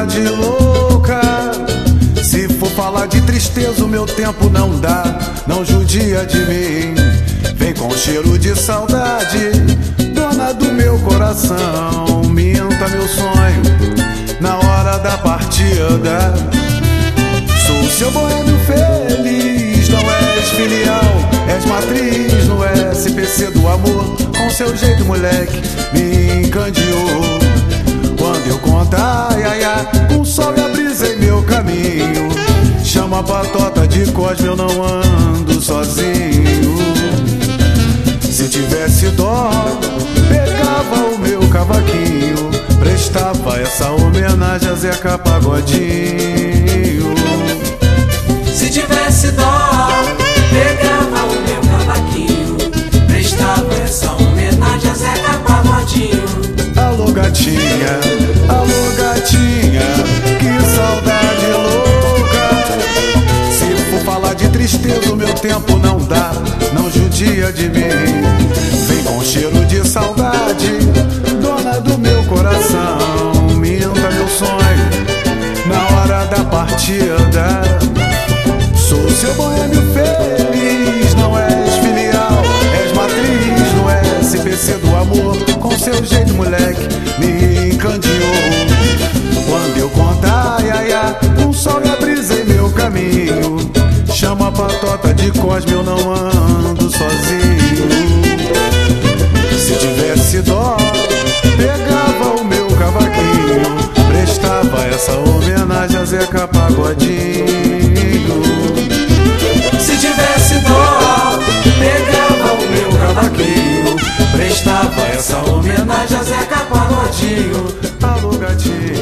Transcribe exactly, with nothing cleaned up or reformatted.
saudade louca. Se for falar de tristeza, o meu tempo não dá. Não judia de mim, vem com cheiro de saudade, dona do meu coração. Minta meu sonho na hora da partida. Sou seu boêmio feliz, não és filial, és matriz no S P C do amor. Com seu jeito, moleque, me encandeou. Quando eu contar, ai, ai, ai, com sol e a brisa em meu caminho, chama a patota de Cosme, eu não ando sozinho. Se tivesse dó, pegava o meu cavaquinho, prestava essa homenagem a Zeca Pagodinho. Se tivesse dó, pegava o meu cavaquinho, prestava essa homenagem a Zeca Pagodinho. Alô gatinha, alô gatinha, que saudade louca. Se for falar de tristeza, o meu tempo não dá. Não judia de mim, vem com cheiro de saudade, dona do meu coração. Minta meu sonho na hora da partida. Sou seu boêmio feliz, não és filial, és matriz no S P C do amor. Com seu jeito, moleque, me encandeou. Quando eu contar, ai, ai, ai, com sol e a brisa em meu caminho, chama a patota de Cosme, eu não ando sozinho. Se tivesse dó, pegava o meu cavaquinho, prestava essa homenagem a Zeca Pagodinho. Se tivesse dó, pegava o meu cavaquinho, prestava essa homenagem a Zeca Pagodinho. Alô gatinho.